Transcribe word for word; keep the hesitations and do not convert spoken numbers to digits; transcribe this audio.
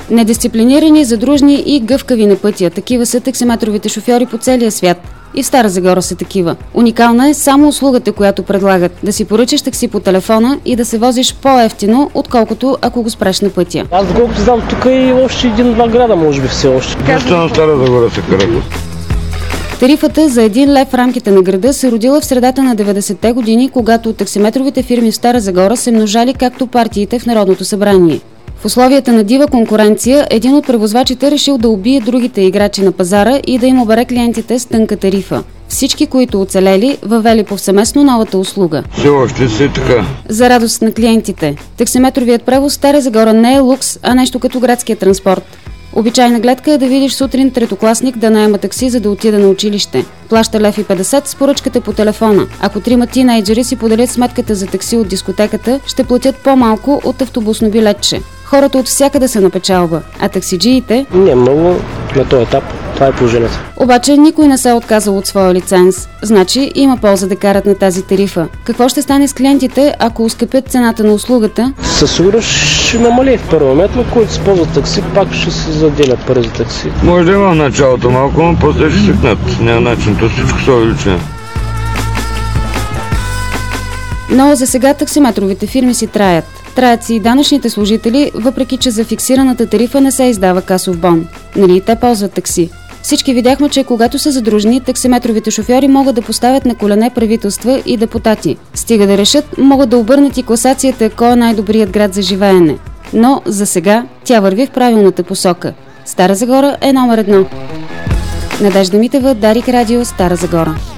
Недисциплинирани, задружни и гъвкави на пътя. Такива са таксиметровите шофьори по целия свят. И в Стара Загора са такива. Уникална е само услугата, която предлагат. Да си поръчаш такси по телефона и да се возиш по-евтино, отколкото ако го спреш на пътя. Аз доколкото знам, тук и още един-два града, може би все още. Защо на Стара Загора се карат? Тарифата за един лев в рамките на града се родила в средата на деветдесетте години, когато таксиметровите фирми в Стара Загора се множали както партиите в Народното събрание. В условията на дива конкуренция, един от превозвачите решил да убие другите играчи на пазара и да им обере клиентите с тънка тарифа. Всички, които оцелели, въвели повсеместно новата услуга. Все още си така. За радост на клиентите. Таксиметровият превоз в Стара Загора не е лукс, а нещо като градския транспорт. Обичайна гледка е да видиш сутрин третокласник да наема такси, за да отида на училище. Плаща лев и петдесет с поръчката по телефона. Ако трима тинейджери си поделят сметката за такси от дискотеката, ще платят по-малко от автобусно билетче. Хората от всякъде са на печалба, а таксиджиите... Не много на този етап. Това е положението. Обаче никой не се е отказал от своя лиценз. Значи има полза да карат на тази тарифа. Какво ще стане с клиентите, ако ускъпят цената на услугата? Със сигурност ще намали в първи момент, но който използва такси, пак ще се заделят пари за такси. Може да има в началото малко, но после ще свикнат. Няма начин, то всичко се увеличи. Но за сега таксиметровите фирми си траят. Траят си и данъчните служители, въпреки че за фиксираната тарифа не се издава касов бон. Нали и те ползват такси? Всички видяхме, че когато са задружни, таксиметровите шофьори могат да поставят на колене правителства и депутати. Стига да решат, могат да обърнат и класацията кой е най-добрият град за живеене. Но за сега тя върви в правилната посока. Стара Загора е номер едно. Надежда Митева, Дарик Радио, Стара Загора.